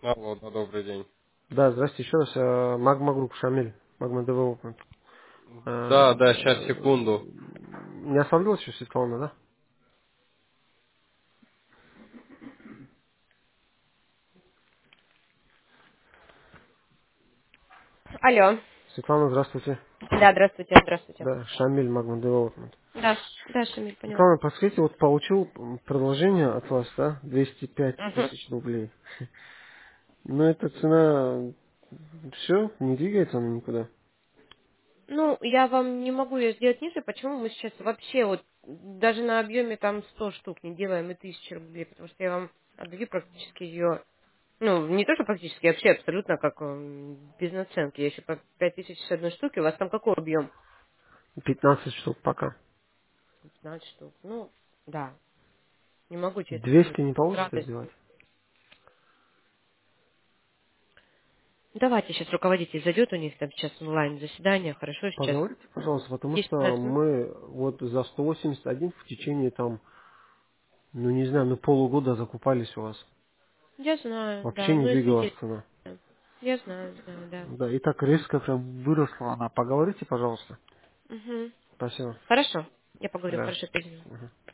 Алло, да, добрый день. Да, здрасте еще раз. Магма Групп, Шамиль, Магма Development. Да, да, сейчас, секунду. Не остановилась еще Светлана, да? Алло. Светлана, здравствуйте. Да, здравствуйте, здравствуйте. Да, Шамиль, Магма Development. Да, да, Шамиль, поняла. Светлана, подскажите, вот получил предложение от вас, да, 205 Мгм. тысяч рублей. Но эта цена, все, не двигается она никуда. Ну, я вам не могу ее сделать ниже, почему мы сейчас вообще вот даже на объеме там 100 штук не делаем и 1000 рублей, потому что я вам отдаю практически ее, ну, не то, что практически, вообще абсолютно как без наценки. Я еще по 5000 с одной штуки, у вас там какой объем? 15 штук пока. 15 штук. Ну, да, не могу, честно сказать, 200 не с получится радостью. сделать? Давайте сейчас руководитель зайдет, у них там сейчас онлайн заседание, хорошо, сейчас Поговорите, пожалуйста, потому 10 что минут. мы вот за 181 в течение там, ну не знаю, ну полугода закупались у вас. Я знаю, Вообще да. не Ну, двигалась извините. цена. Я знаю, знаю, да. Да, и так резко прям выросла она. Поговорите, пожалуйста. Угу. Спасибо. Хорошо. Я поговорю, Да. хорошо, перезвоню. Мгм.